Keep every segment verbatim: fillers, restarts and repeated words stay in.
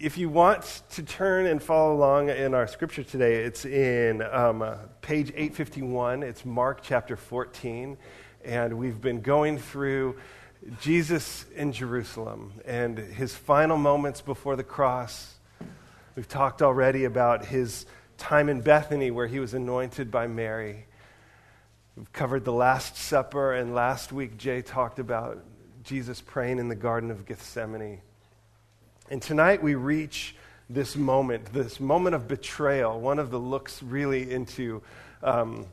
if you want to turn and follow along in our scripture today, it's in um, uh, page eight fifty-one. It's Mark chapter fourteen. And we've been going through Jesus in Jerusalem and his final moments before the cross. We've talked already about his time in Bethany where he was anointed by Mary. We've covered the Last Supper, and last week Jay talked about Jesus praying in the Garden of Gethsemane. And tonight we reach this moment, this moment of betrayal, one of the looks really into um,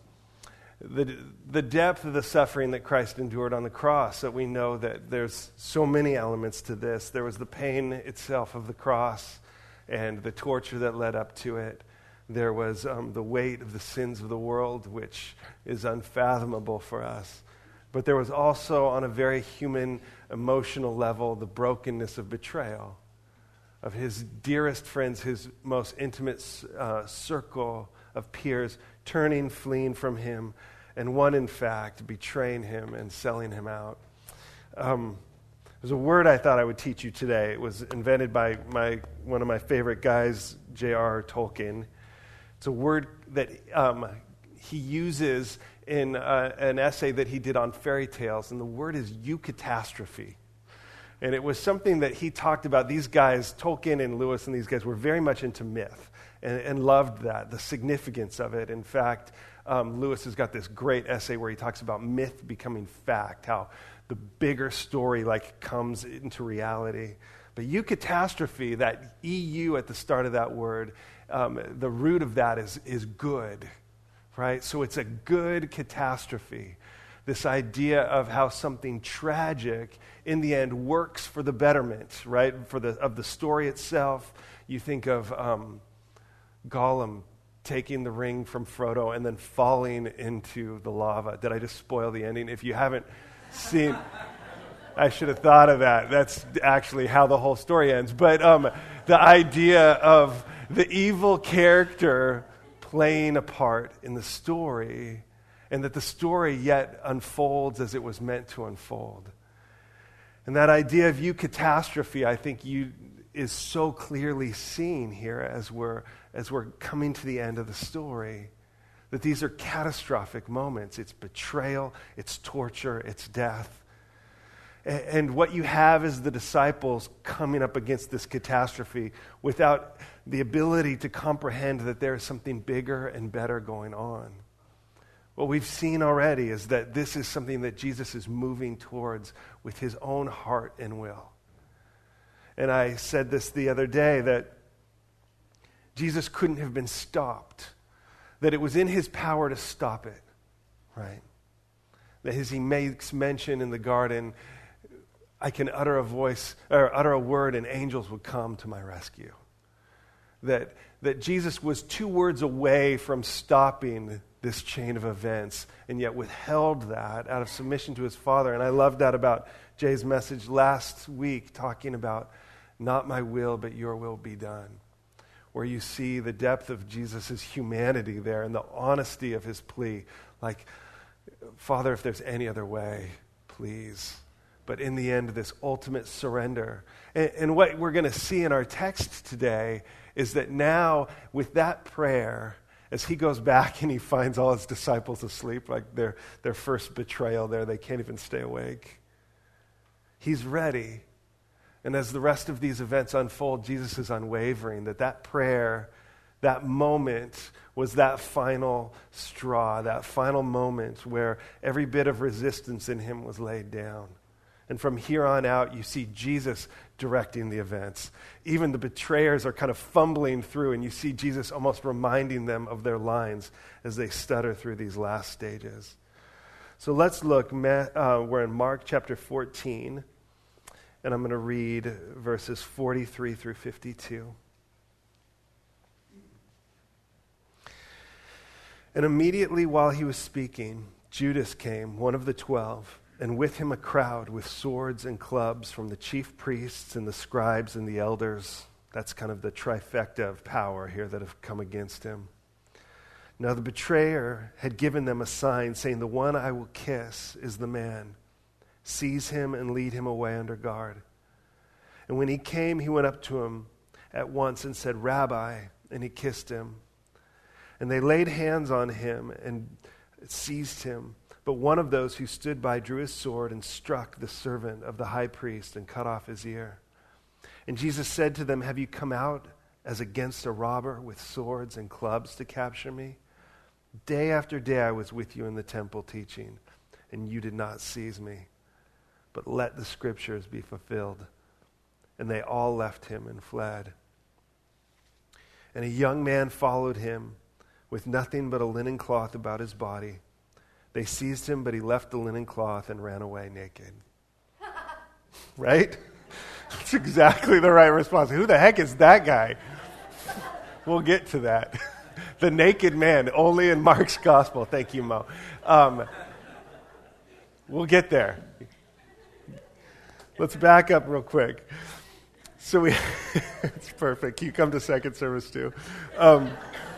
the, the depth of the suffering that Christ endured on the cross, that we know that there's so many elements to this. There was the pain itself of the cross and the torture that led up to it. There was um, the weight of the sins of the world, which is unfathomable for us. But there was also, on a very human, emotional level, the brokenness of betrayal, of his dearest friends, his most intimate uh, circle of peers, turning, fleeing from him, and one, in fact, betraying him and selling him out. Um, there's a word I thought I would teach you today. It was invented by my one of my favorite guys, J R R Tolkien. It's a word that um, he uses in uh, an essay that he did on fairy tales, and the word is eucatastrophe. And it was something that he talked about. These guys, Tolkien and Lewis and these guys, were very much into myth and, and loved that, the significance of it. In fact, um, Lewis has got this great essay where he talks about myth becoming fact, how the bigger story like comes into reality. But eucatastrophe, that E U at the start of that word, um, the root of that is, is good, right? So it's a good catastrophe. This idea of how something tragic in the end works for the betterment, right? For the of the story itself. You think of um, Gollum taking the ring from Frodo and then falling into the lava. Did I just spoil the ending? If you haven't seen, I should have thought of that. That's actually how the whole story ends. But um, the idea of the evil character playing a part in the story, and that the story yet unfolds as it was meant to unfold. And that idea of eucatastrophe, I think, you is so clearly seen here as we're as we're coming to the end of the story. That these are catastrophic moments. It's betrayal, it's torture, it's death. And, and what you have is the disciples coming up against this catastrophe without the ability to comprehend that there is something bigger and better going on. What we've seen already is that this is something that Jesus is moving towards with his own heart and will. And I said this the other day, that Jesus couldn't have been stopped, that it was in his power to stop it, right? That as he makes mention in the garden, I can utter a voice, or utter a word, and angels would come to my rescue. That, that Jesus was two words away from stopping this chain of events, and yet withheld that out of submission to his Father. And I love that about Jay's message last week, talking about not my will, but your will be done. Where you see the depth of Jesus' humanity there and the honesty of his plea. Like, Father, if there's any other way, please. But in the end, this ultimate surrender. And, and what we're going to see in our text today is that now, with that prayer, as he goes back and he finds all his disciples asleep, like their, their first betrayal there, they can't even stay awake. He's ready. And as the rest of these events unfold, Jesus is unwavering, that that prayer, that moment was that final straw, that final moment where every bit of resistance in him was laid down. And from here on out, you see Jesus directing the events. Even the betrayers are kind of fumbling through, and you see Jesus almost reminding them of their lines as they stutter through these last stages. So let's look. Uh, we're in Mark chapter fourteen, and I'm going to read verses forty-three through fifty-two. And immediately while he was speaking, Judas came, one of the twelve, and with him a crowd with swords and clubs from the chief priests and the scribes and the elders. That's kind of the trifecta of power here that have come against him. Now the betrayer had given them a sign, saying, "The one I will kiss is the man. Seize him and lead him away under guard." And when he came, he went up to him, at once and said, "Rabbi," and he kissed him. And they laid hands on him and seized him. But one of those who stood by drew his sword and struck the servant of the high priest and cut off his ear. And Jesus said to them, "Have you come out as against a robber with swords and clubs to capture me? Day after day I was with you in the temple teaching, and you did not seize me. But let the scriptures be fulfilled." And they all left him and fled. And a young man followed him with nothing but a linen cloth about his body. They seized him, but he left the linen cloth and ran away naked. Right? That's exactly the right response. Who the heck is that guy? We'll get to that. The naked man, only in Mark's gospel. Thank you, Mo. Um, we'll get there. Let's back up real quick. So we, it's perfect. You come to second service too. Um,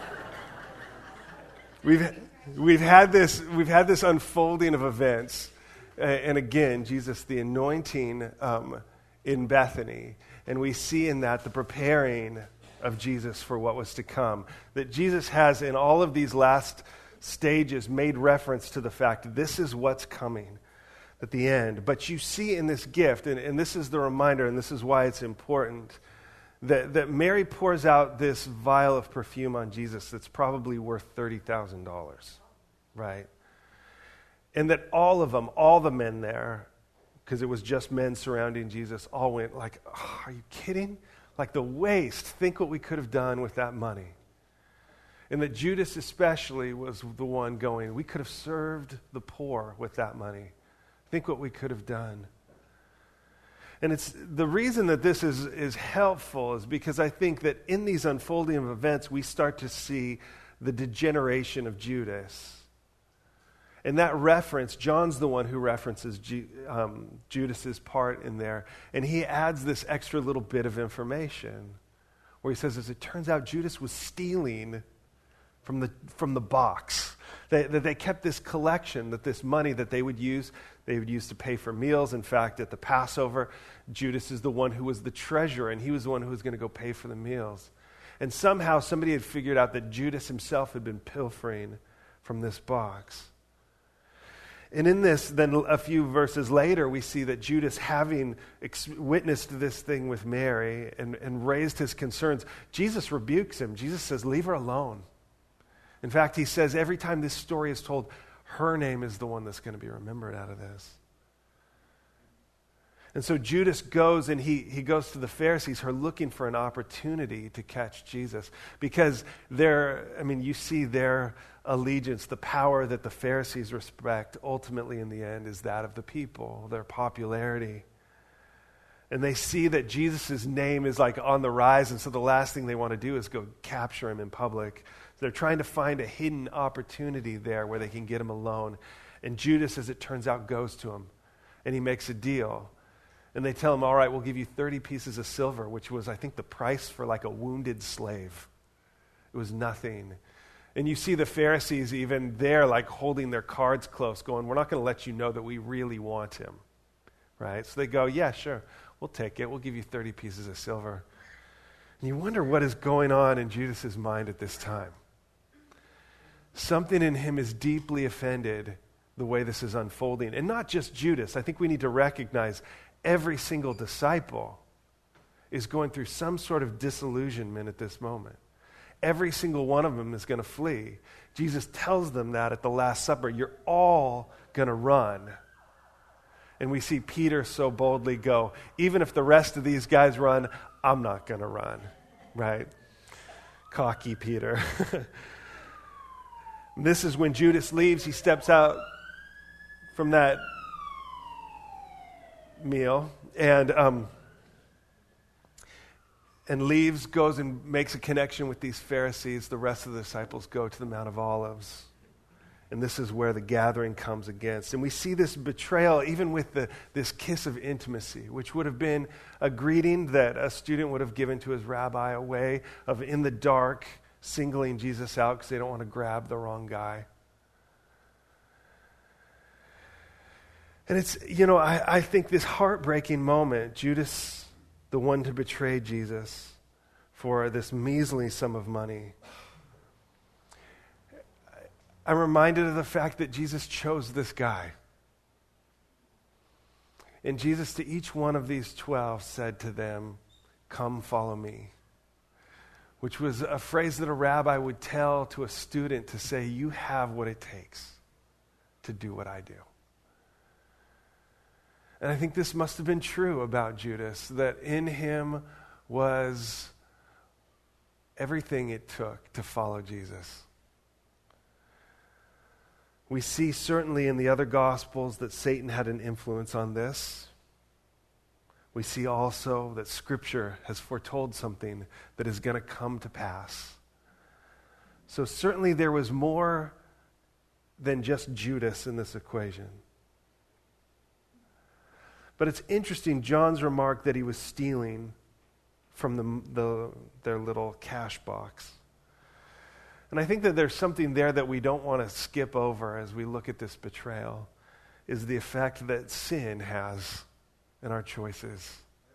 we've we've had this we've had this unfolding of events, uh, and again, Jesus, the anointing um, in Bethany, and we see in that the preparing of Jesus for what was to come. That Jesus has, in all of these last stages, made reference to the fact this is what's coming at the end. But you see in this gift, and, and this is the reminder, and this is why it's important, that, that Mary pours out this vial of perfume on Jesus that's probably worth thirty thousand dollars, right? And that all of them, all the men there, because it was just men surrounding Jesus, all went like, oh, are you kidding? Like the waste. Think what we could have done with that money. And that Judas especially was the one going, we could have served the poor with that money. Think what we could have done. And it's the reason that this is, is helpful is because I think that in these unfolding of events, we start to see the degeneration of Judas. And that reference, John's the one who references Ju- um, Judas's part in there. And he adds this extra little bit of information where he says, as it turns out, Judas was stealing from the from the box. They, that they kept this collection, that this money that they would use, they would use to pay for meals. In fact, at the Passover, Judas is the one who was the treasurer, and he was the one who was going to go pay for the meals. And somehow somebody had figured out that Judas himself had been pilfering from this box. And in this, then a few verses later, we see that Judas, having ex- witnessed this thing with Mary and, and raised his concerns, Jesus rebukes him. Jesus says, leave her alone. In fact, he says every time this story is told, her name is the one that's going to be remembered out of this. And so Judas goes and he, he goes to the Pharisees who are looking for an opportunity to catch Jesus. Because they're, I mean, you see their allegiance, the power that the Pharisees respect, ultimately in the end is that of the people, their popularity. And they see that Jesus' name is like on the rise, and so the last thing they want to do is go capture him in public. They're trying to find a hidden opportunity there where they can get him alone. And Judas, as it turns out, goes to him, and he makes a deal. And they tell him, all right, we'll give you thirty pieces of silver, which was, I think, the price for like a wounded slave. It was nothing. And you see the Pharisees even there, like holding their cards close, going, we're not going to let you know that we really want him. Right? So they go, yeah, sure, we'll take it. We'll give you thirty pieces of silver. And you wonder what is going on in Judas' mind at this time. Something in him is deeply offended the way this is unfolding. And not just Judas. I think we need to recognize every single disciple is going through some sort of disillusionment at this moment. Every single one of them is going to flee. Jesus tells them that at the Last Supper. You're all going to run. And we see Peter so boldly go, even if the rest of these guys run, I'm not going to run. Right? Cocky Peter. This is when Judas leaves. He steps out from that meal and um, and leaves, goes and makes a connection with these Pharisees. The rest of the disciples go to the Mount of Olives. And this is where the gathering comes against. And we see this betrayal even with the, this kiss of intimacy, which would have been a greeting that a student would have given to his rabbi, a way of in the dark singling Jesus out because they don't want to grab the wrong guy. And it's, you know, I, I think this heartbreaking moment, Judas, the one to betray Jesus, for this measly sum of money. I'm reminded of the fact that Jesus chose this guy. And Jesus, to each one of these twelve, said to them, "Come, follow me," which was a phrase that a rabbi would tell to a student to say, you have what it takes to do what I do. And I think this must have been true about Judas, that in him was everything it took to follow Jesus. We see certainly in the other Gospels that Satan had an influence on this. We see also that Scripture has foretold something that is going to come to pass. So certainly there was more than just Judas in this equation. But it's interesting, John's remark that he was stealing from the, the, their little cash box. And I think that there's something there that we don't want to skip over as we look at this betrayal, is the effect that sin has in our choices.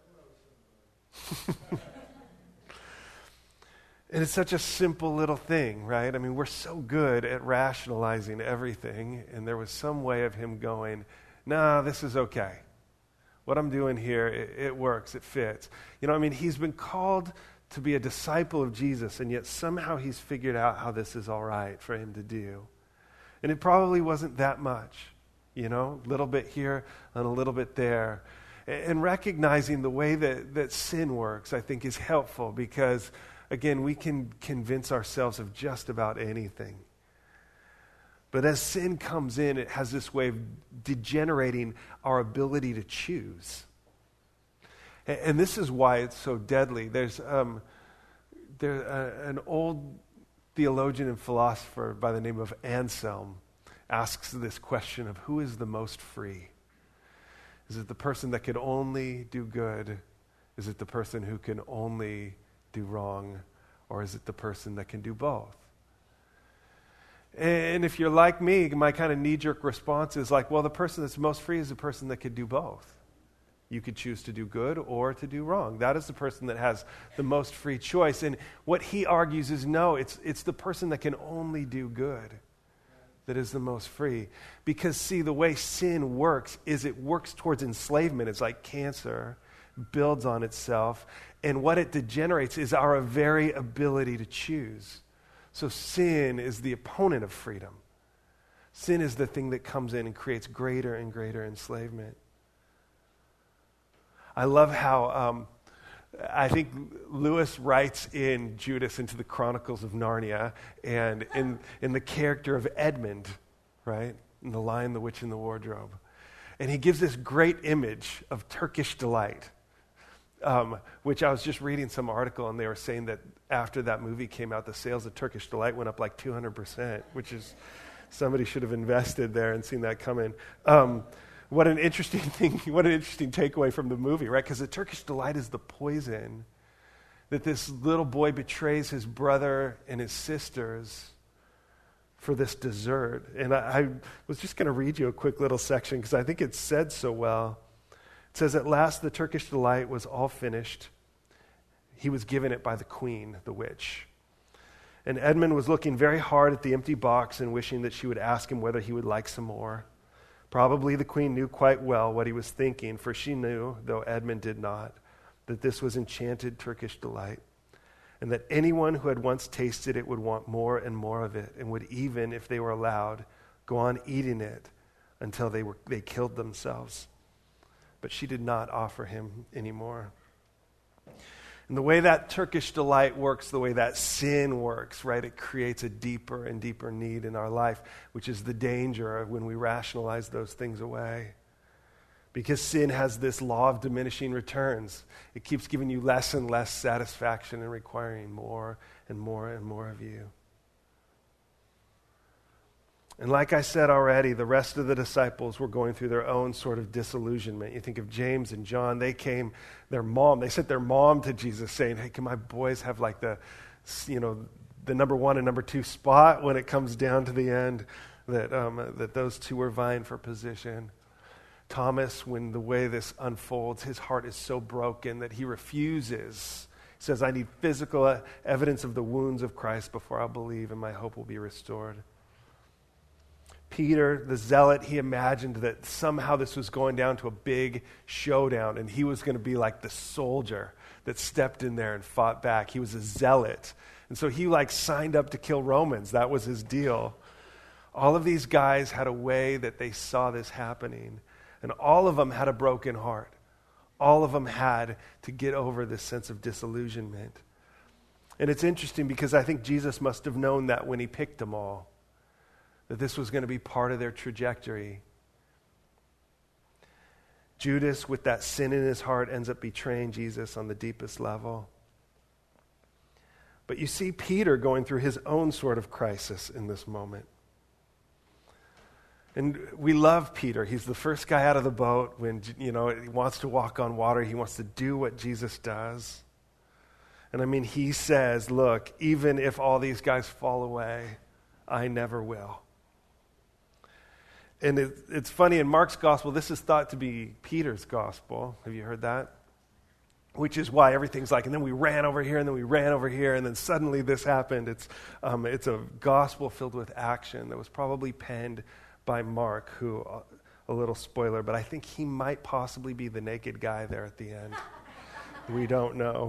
And it's such a simple little thing, right? I mean, we're so good at rationalizing everything, and there was some way of him going, no, this is okay. What I'm doing here, it, it works, it fits. You know, I mean, he's been called to be a disciple of Jesus, and yet somehow he's figured out how this is all right for him to do. And it probably wasn't that much, you know, a little bit here and a little bit there. And recognizing the way that, that sin works, I think, is helpful because, again, we can convince ourselves of just about anything. But as sin comes in, it has this way of degenerating our ability to choose. And, and this is why it's so deadly. There's um, there uh, an old theologian and philosopher by the name of Anselm asks this question of who is the most free? Is it the person that can only do good? Is it the person who can only do wrong? Or is it the person that can do both? And if you're like me, my kind of knee-jerk response is like, well, the person that's most free is the person that could do both. You could choose to do good or to do wrong. That is the person that has the most free choice. And what he argues is no, it's it's the person that can only do good that is the most free. Because, see, the way sin works is it works towards enslavement. It's like cancer, builds on itself. And what it degenerates is our very ability to choose. So sin is the opponent of freedom. Sin is the thing that comes in and creates greater and greater enslavement. I love how um, I think Lewis writes in Judas into the Chronicles of Narnia and in, in the character of Edmund, right? In The Lion, the Witch, and the Wardrobe. And he gives this great image of Turkish delight, um, which I was just reading some article and they were saying that after that movie came out, the sales of Turkish Delight went up like two hundred percent, which is, somebody should have invested there and seen that coming. Um, what an interesting thing, what an interesting takeaway from the movie, right? Because the Turkish Delight is the poison that this little boy betrays his brother and his sisters for this dessert. And I, I was just going to read you a quick little section because I think it's said so well. It says, at last the Turkish Delight was all finished. He was given it by the queen, the witch. And Edmund was looking very hard at the empty box and wishing that she would ask him whether he would like some more. Probably the queen knew quite well what he was thinking, for she knew, though Edmund did not, that this was enchanted Turkish delight, and that anyone who had once tasted it would want more and more of it, and would even, if they were allowed, go on eating it until they were they killed themselves. But she did not offer him any more. And the way that Turkish delight works, the way that sin works, right, it creates a deeper and deeper need in our life, which is the danger of when we rationalize those things away. Because sin has this law of diminishing returns. It keeps giving you less and less satisfaction and requiring more and more and more of you. And like I said already, the rest of the disciples were going through their own sort of disillusionment. You think of James and John, they came, their mom, they sent their mom to Jesus saying, hey, can my boys have like the, you know, the number one and number two spot when it comes down to the end, that, um, that those two were vying for position. Thomas, when the way this unfolds, his heart is so broken that he refuses. He says, I need physical evidence of the wounds of Christ before I'll believe and my hope will be restored. Peter, the zealot, he imagined that somehow this was going down to a big showdown and he was going to be like the soldier that stepped in there and fought back. He was a zealot. And so he like signed up to kill Romans. That was his deal. All of these guys had a way that they saw this happening. And all of them had a broken heart. All of them had to get over this sense of disillusionment. And it's interesting because I think Jesus must have known that when he picked them all, that this was going to be part of their trajectory. Judas, with that sin in his heart, ends up betraying Jesus on the deepest level. But you see Peter going through his own sort of crisis in this moment. And we love Peter. He's the first guy out of the boat when, you know, he wants to walk on water. He wants to do what Jesus does. And I mean, he says, look, even if all these guys fall away, I never will. And it, it's funny, in Mark's gospel, this is thought to be Peter's gospel. Have you heard that? Which is why everything's like, and then we ran over here, and then we ran over here, and then suddenly this happened. It's, um, it's a gospel filled with action that was probably penned by Mark, who, uh, a little spoiler, but I think he might possibly be the naked guy there at the end. We don't know.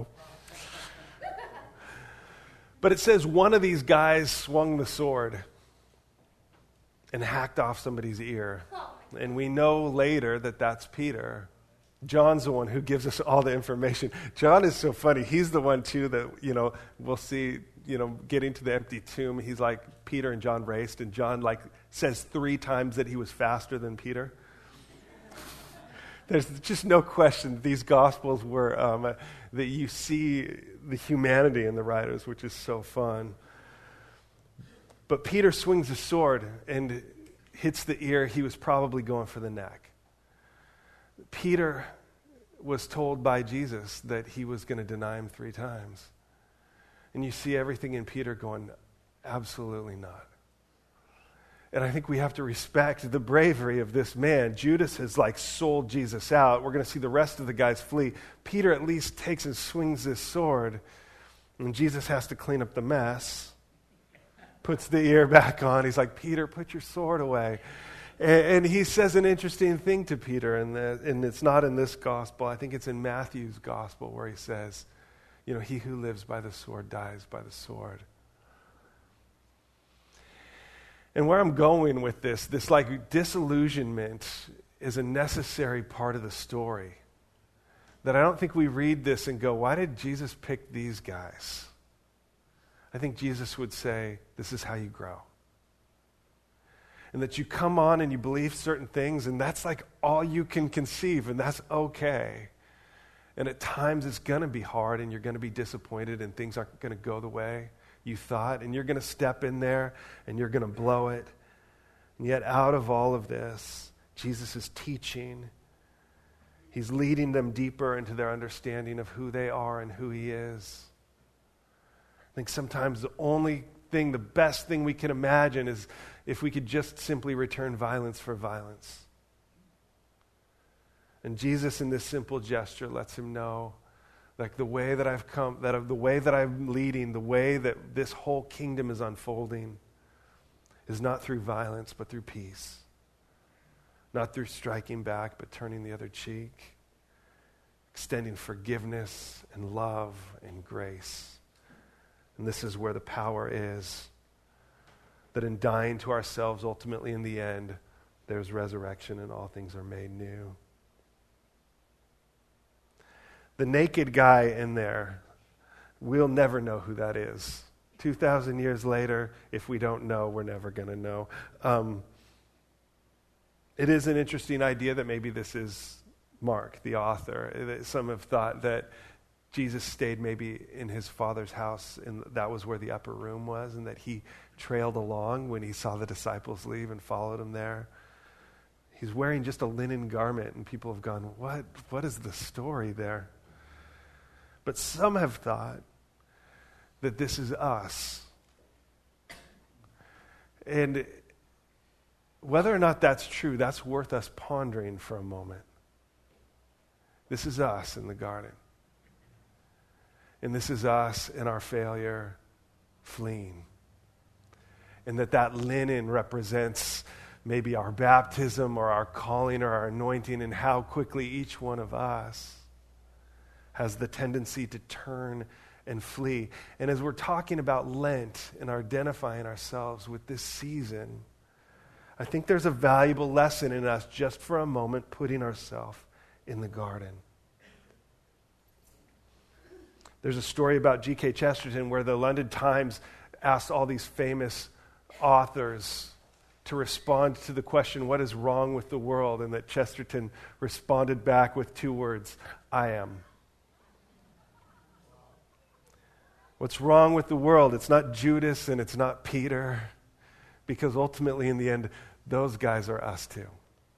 But it says one of these guys swung the sword and hacked off somebody's ear. And we know later that that's Peter. John's the one who gives us all the information. John is so funny. He's the one, too, that, you know, we'll see, you know, getting to the empty tomb. He's like, Peter and John raced, and John, like, says three times that he was faster than Peter. There's just no question these Gospels were, um, uh, that you see the humanity in the writers, which is so fun. But Peter swings a sword and hits the ear. He was probably going for the neck. Peter was told by Jesus that he was going to deny him three times. And you see everything in Peter going, absolutely not. And I think we have to respect the bravery of this man. Judas has like sold Jesus out. We're going to see the rest of the guys flee. Peter at least takes and swings this sword. And Jesus has to clean up the mess. Puts the ear back on. He's like, Peter, put your sword away. And, and he says an interesting thing to Peter, and, the, and it's not in this gospel. I think it's in Matthew's gospel where he says, you know, he who lives by the sword dies by the sword. And where I'm going with this, this like disillusionment is a necessary part of the story. That I don't think we read this and go, why did Jesus pick these guys? I think Jesus would say, this is how you grow. And that you come on and you believe certain things, and that's like all you can conceive, and that's okay. And at times it's going to be hard, and you're going to be disappointed, and things aren't going to go the way you thought, and you're going to step in there, and you're going to blow it. And yet out of all of this, Jesus is teaching. He's leading them deeper into their understanding of who they are and who he is. I think sometimes the only thing, the best thing we can imagine is if we could just simply return violence for violence. And Jesus, in this simple gesture, lets him know, like the way that I've come, that I've, the way that I'm leading, the way that this whole kingdom is unfolding is not through violence, but through peace. Not through striking back, but turning the other cheek. Extending forgiveness and love and grace. And this is where the power is. That in dying to ourselves, ultimately in the end, there's resurrection and all things are made new. The naked guy in there, we'll never know who that is. two thousand years later, if we don't know, we're never going to know. Um, it is an interesting idea that maybe this is Mark, the author. Some have thought that Jesus stayed maybe in his father's house, and that was where the upper room was, and that he trailed along when he saw the disciples leave and followed him there. He's wearing just a linen garment, and people have gone, what? What is the story there? But some have thought that this is us. And whether or not that's true, that's worth us pondering for a moment. This is us in the garden. And this is us in our failure fleeing. And that that linen represents maybe our baptism or our calling or our anointing, and how quickly each one of us has the tendency to turn and flee. And as we're talking about Lent and identifying ourselves with this season, I think there's a valuable lesson in us just for a moment putting ourselves in the garden. There's a story about G K Chesterton where the London Times asked all these famous authors to respond to the question, what is wrong with the world? And that Chesterton responded back with two words, I am. What's wrong with the world? It's not Judas and it's not Peter, because ultimately in the end, those guys are us too.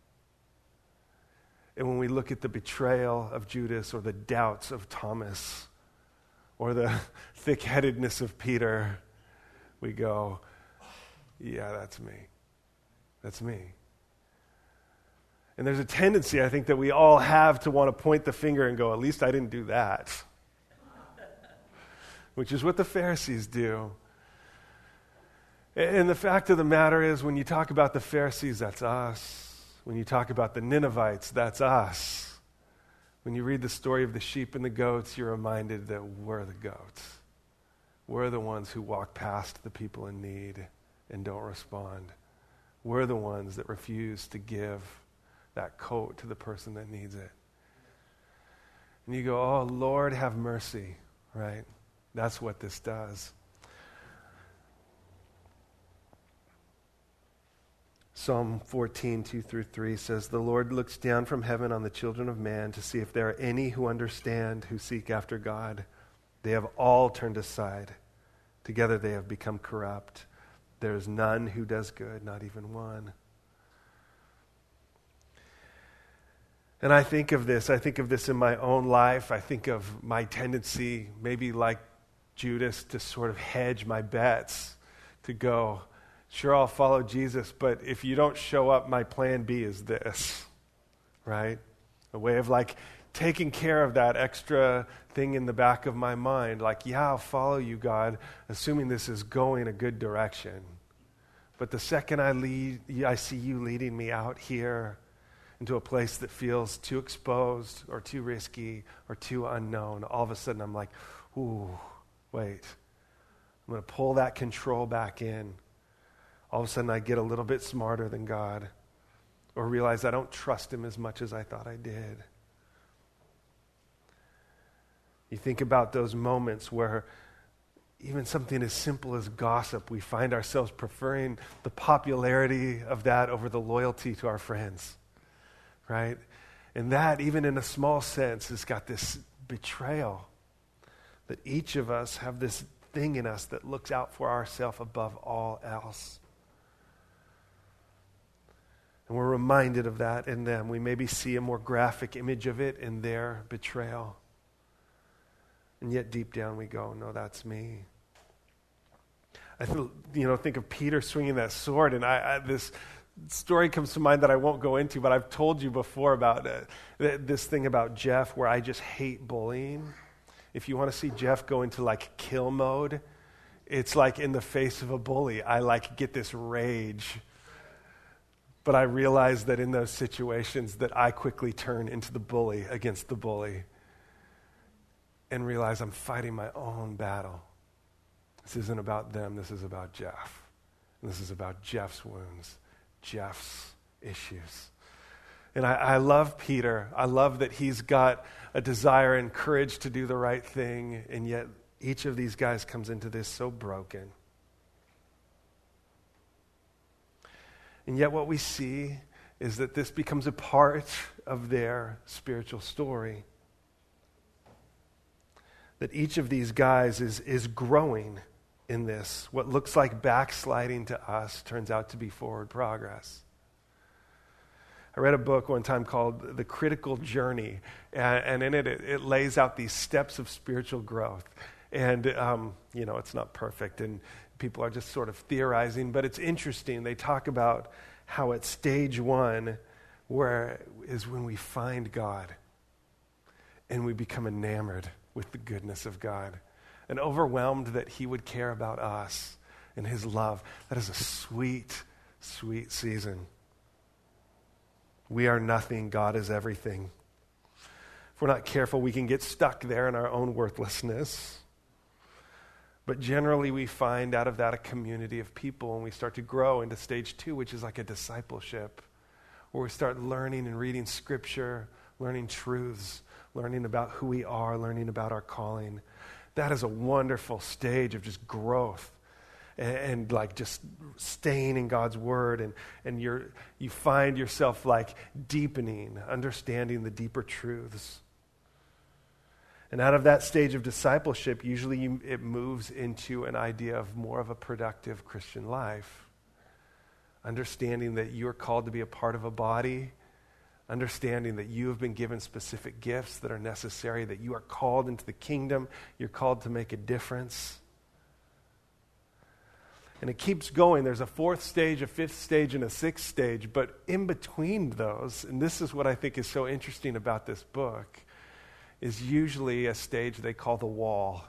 And when we look at the betrayal of Judas or the doubts of Thomas or the thick-headedness of Peter, we go, yeah, that's me. That's me. And there's a tendency, I think, that we all have to want to point the finger and go, at least I didn't do that. Which is what the Pharisees do. And the fact of the matter is, when you talk about the Pharisees, that's us. When you talk about the Ninevites, that's us. When you read the story of the sheep and the goats, you're reminded that we're the goats. We're the ones who walk past the people in need and don't respond. We're the ones that refuse to give that coat to the person that needs it. And you go, oh, Lord, have mercy, right? That's what this does. Psalm fourteen, two through three says, the Lord looks down from heaven on the children of man to see if there are any who understand, who seek after God. They have all turned aside. Together they have become corrupt. There is none who does good, not even one. And I think of this, I think of this in my own life. I think of my tendency, maybe like Judas, to sort of hedge my bets, to go, sure, I'll follow Jesus, but if you don't show up, my plan B is this, right? A way of like taking care of that extra thing in the back of my mind, like, yeah, I'll follow you, God, assuming this is going a good direction. But the second I lead, I see you leading me out here into a place that feels too exposed or too risky or too unknown, all of a sudden I'm like, ooh, wait. I'm going to pull that control back in. All of a sudden I get a little bit smarter than God, or realize I don't trust him as much as I thought I did. You think about those moments where even something as simple as gossip, we find ourselves preferring the popularity of that over the loyalty to our friends, right? And that, even in a small sense, has got this betrayal, that each of us have this thing in us that looks out for ourselves above all else. And we're reminded of that in them. We maybe see a more graphic image of it in their betrayal. And yet deep down we go, no, that's me. I feel, you know, think of Peter swinging that sword, and I, I, this story comes to mind that I won't go into, but I've told you before about uh, this thing about Jeff where I just hate bullying. If you want to see Jeff go into like kill mode, it's like in the face of a bully. I like get this rage. But I realize that in those situations that I quickly turn into the bully against the bully and realize I'm fighting my own battle. This isn't about them. This is about Jeff. And this is about Jeff's wounds, Jeff's issues. And I, I love Peter. I love that he's got a desire and courage to do the right thing, and yet each of these guys comes into this so broken. And yet what we see is that this becomes a part of their spiritual story. That each of these guys is, is growing in this. What looks like backsliding to us turns out to be forward progress. I read a book one time called The Critical Journey, and, and in it, it, it lays out these steps of spiritual growth. And, um, you know, it's not perfect, and people are just sort of theorizing, but it's interesting. They talk about how at stage one, where is when we find God, and we become enamored with the goodness of God and overwhelmed that he would care about us and his love. That is a sweet, sweet season. We are nothing. God is everything. If we're not careful, we can get stuck there in our own worthlessness. But generally, we find out of that a community of people, and we start to grow into stage two, which is like a discipleship, where we start learning and reading Scripture, learning truths, learning about who we are, learning about our calling. That is a wonderful stage of just growth and, and like just staying in God's Word, and, and you're, you find yourself like deepening, understanding the deeper truths. And out of that stage of discipleship, usually you, it moves into an idea of more of a productive Christian life. Understanding that you're called to be a part of a body, understanding that you have been given specific gifts that are necessary, that you are called into the kingdom, you're called to make a difference. And it keeps going. There's a fourth stage, a fifth stage, and a sixth stage, but in between those, and this is what I think is so interesting about this book, is usually a stage they call the wall,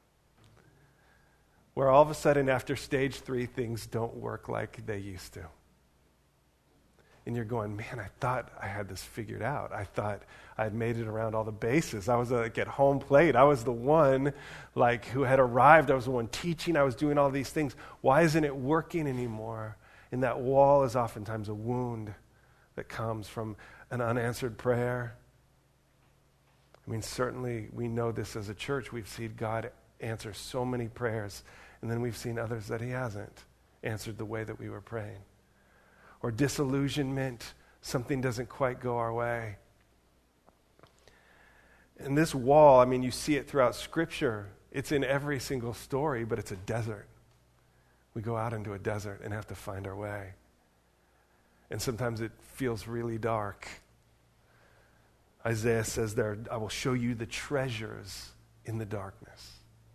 where all of a sudden after stage three, things don't work like they used to. And you're going, man, I thought I had this figured out. I thought I had made it around all the bases. I was like at home plate. I was the one like who had arrived. I was the one teaching. I was doing all these things. Why isn't it working anymore? And that wall is oftentimes a wound that comes from an unanswered prayer. I mean, certainly we know this as a church. We've seen God answer so many prayers, and then we've seen others that he hasn't answered the way that we were praying. Or disillusionment, something doesn't quite go our way. And this wall, I mean, you see it throughout Scripture. It's in every single story, but it's a desert. We go out into a desert and have to find our way. And sometimes it feels really dark. Isaiah says there, I will show you the treasures in the darkness.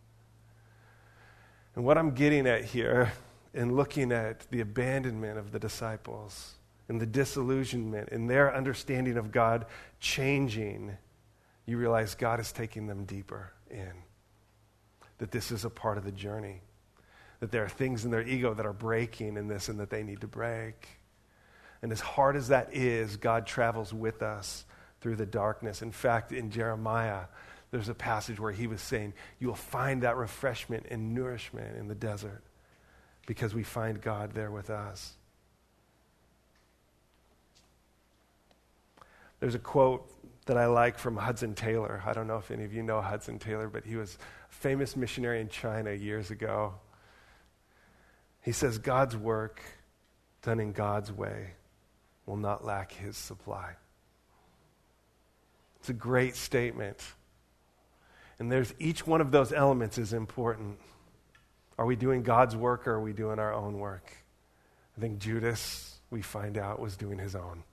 And what I'm getting at here in looking at the abandonment of the disciples and the disillusionment and their understanding of God changing, you realize God is taking them deeper in. That this is a part of the journey. That there are things in their ego that are breaking in this and that they need to break. And as hard as that is, God travels with us through the darkness. In fact, in Jeremiah, there's a passage where he was saying, you will find that refreshment and nourishment in the desert because we find God there with us. There's a quote that I like from Hudson Taylor. I don't know if any of you know Hudson Taylor, but he was a famous missionary in China years ago. He says, God's work done in God's way will not lack his supply. It's a great statement. And there's each one of those elements is important. Are we doing God's work or are we doing our own work? I think Judas, we find out, was doing his own.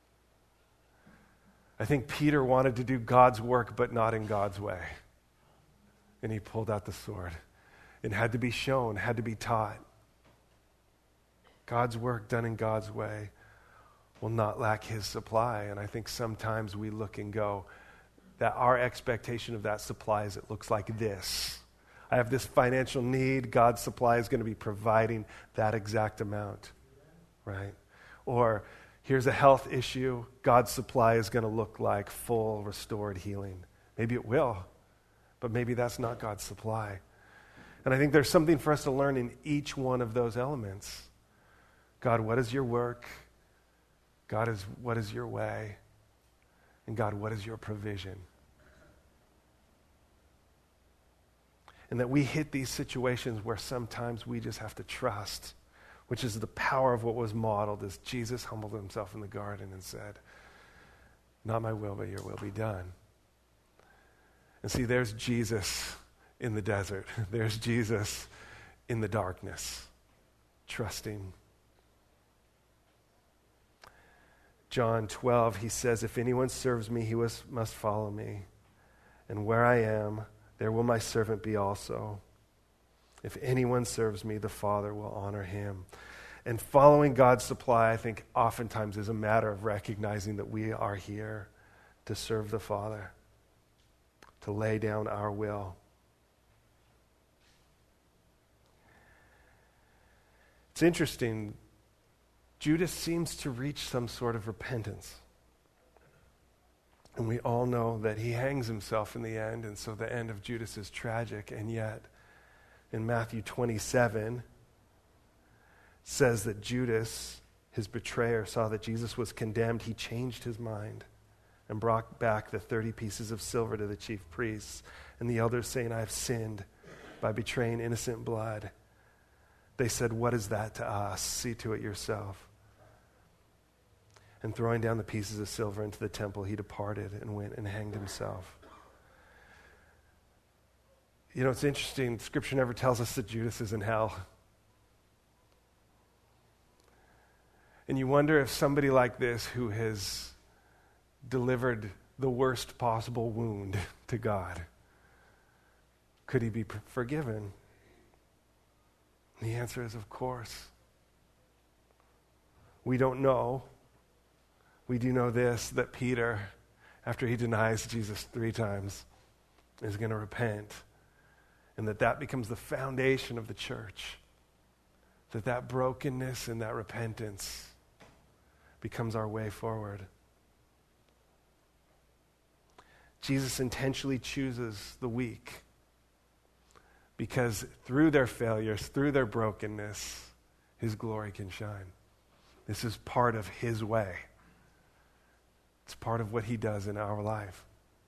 I think Peter wanted to do God's work, but not in God's way. And he pulled out the sword and had to be shown, had to be taught. God's work done in God's way will not lack his supply. And I think sometimes we look and go, that our expectation of that supply is it looks like this. I have this financial need. God's supply is going to be providing that exact amount, right? Or here's a health issue. God's supply is going to look like full, restored healing. Maybe it will, but maybe that's not God's supply. And I think there's something for us to learn in each one of those elements. God, what is your work? God, is what is your way? And God, what is your provision? And that we hit these situations where sometimes we just have to trust, which is the power of what was modeled as Jesus humbled himself in the garden and said, not my will, but your will be done. And see, there's Jesus in the desert. There's Jesus in the darkness, trusting. John twelve, he says, if anyone serves me, he was, must follow me. And where I am, there will my servant be also. If anyone serves me, the Father will honor him. And following God's supply, I think, oftentimes is a matter of recognizing that we are here to serve the Father, to lay down our will. It's interesting. Judas seems to reach some sort of repentance. And we all know that he hangs himself in the end, and so the end of Judas is tragic. And yet, in Matthew twenty-seven, says that Judas, his betrayer, saw that Jesus was condemned. He changed his mind and brought back the thirty pieces of silver to the chief priests and the elders, saying, I have sinned by betraying innocent blood. They said, what is that to us? See to it yourself. And throwing down the pieces of silver into the temple, he departed and went and hanged himself. You know, it's interesting. Scripture never tells us that Judas is in hell. And you wonder if somebody like this, who has delivered the worst possible wound to God, could he be p- forgiven? And the answer is, of course. We don't know. We do know this, that Peter, after he denies Jesus three times, is going to repent. And that that becomes the foundation of the church. That that brokenness and that repentance becomes our way forward. Jesus intentionally chooses the weak because through their failures, through their brokenness, his glory can shine. This is part of his way. It's part of what he does in our life.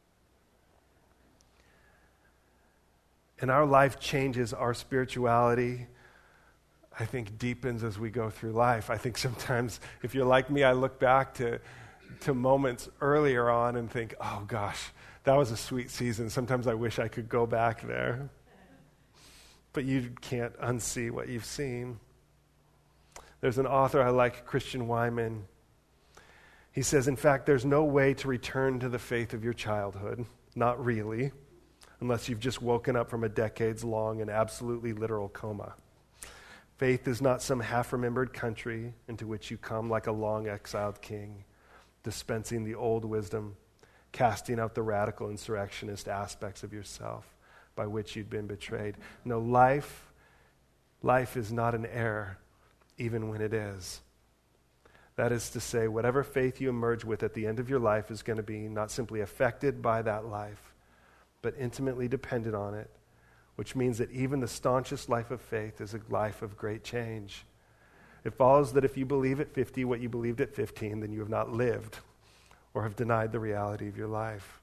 And our life changes, our spirituality, I think, deepens as we go through life. I think sometimes, if you're like me, I look back to, to moments earlier on and think, oh gosh, that was a sweet season. Sometimes I wish I could go back there. But you can't unsee what you've seen. There's an author I like, Christian Wyman. He says, in fact, there's no way to return to the faith of your childhood, not really, unless you've just woken up from a decades-long and absolutely literal coma. Faith is not some half-remembered country into which you come like a long-exiled king, dispensing the old wisdom, casting out the radical insurrectionist aspects of yourself by which you'd been betrayed. No, life, life is not an error, even when it is. That is to say, whatever faith you emerge with at the end of your life is going to be not simply affected by that life, but intimately dependent on it, which means that even the staunchest life of faith is a life of great change. It follows that if you believe at fifty what you believed at fifteen, then you have not lived or have denied the reality of your life.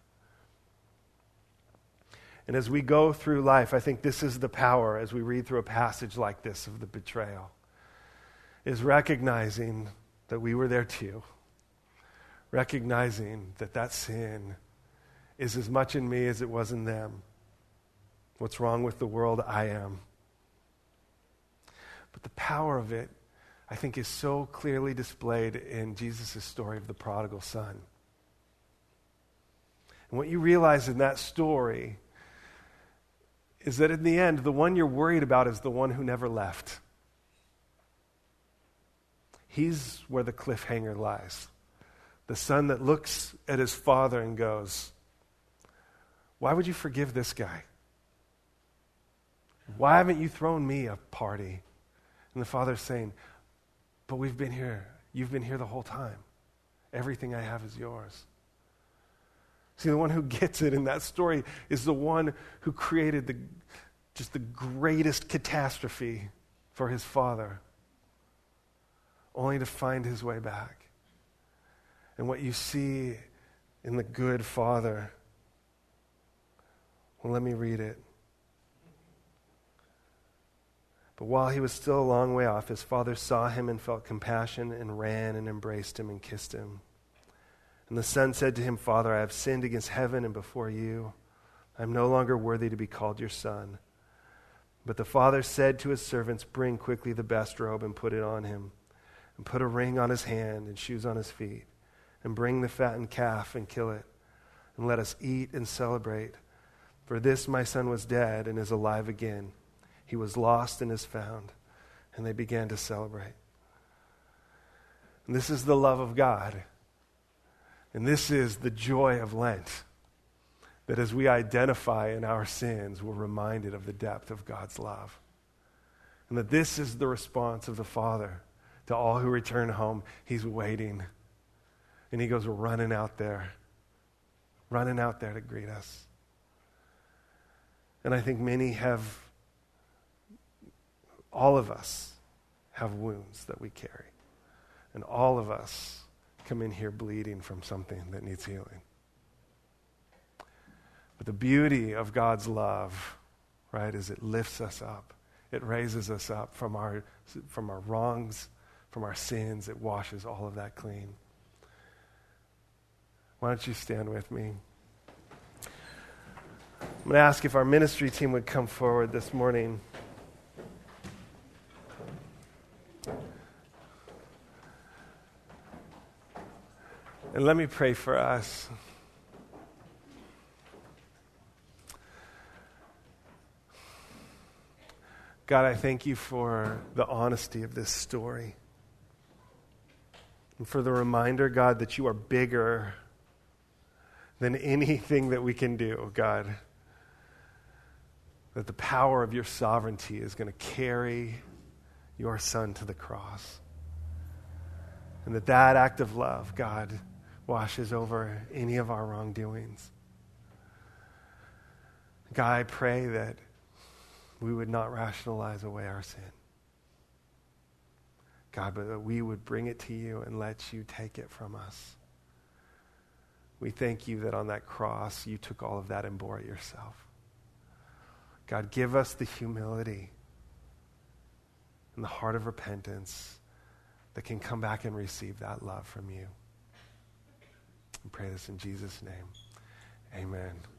And as we go through life, I think this is the power, as we read through a passage like this of the betrayal, is recognizing that we were there too. Recognizing that that sin is as much in me as it was in them. What's wrong with the world? I am. But the power of it, I think, is so clearly displayed in Jesus' story of the prodigal son. And what you realize in that story is that in the end, the one you're worried about is the one who never left. He's where the cliffhanger lies. The son that looks at his father and goes, why would you forgive this guy? Why haven't you thrown me a party? And the father's saying, but we've been here. You've been here the whole time. Everything I have is yours. See, the one who gets it in that story is the one who created the, just the greatest catastrophe for his father, only to find his way back. And what you see in the good father, well, let me read it. But while he was still a long way off, his father saw him and felt compassion and ran and embraced him and kissed him. And the son said to him, Father, I have sinned against heaven and before you. I am no longer worthy to be called your son. But the father said to his servants, bring quickly the best robe and put it on him, and put a ring on his hand and shoes on his feet, and bring the fattened calf and kill it, and let us eat and celebrate. For this my son was dead and is alive again. He was lost and is found. And they began to celebrate. And this is the love of God. And this is the joy of Lent. That as we identify in our sins, we're reminded of the depth of God's love. And that this is the response of the Father to all who return home. He's waiting. And he goes running out there, running out there to greet us. And I think many have, all of us have wounds that we carry. And all of us come in here bleeding from something that needs healing. But the beauty of God's love, right, is it lifts us up. It raises us up from our, from our wrongs, from our sins. It washes all of that clean. Why don't you stand with me? I'm going to ask if our ministry team would come forward this morning. And let me pray for us. God, I thank you for the honesty of this story. And for the reminder, God, that you are bigger than anything that we can do, God. That the power of your sovereignty is going to carry your Son to the cross. And that that act of love, God, washes over any of our wrongdoings. God, I pray that we would not rationalize away our sin. God, but that we would bring it to you and let you take it from us. We thank you that on that cross, you took all of that and bore it yourself. God, give us the humility and the heart of repentance that can come back and receive that love from you. I pray this in Jesus' name. Amen.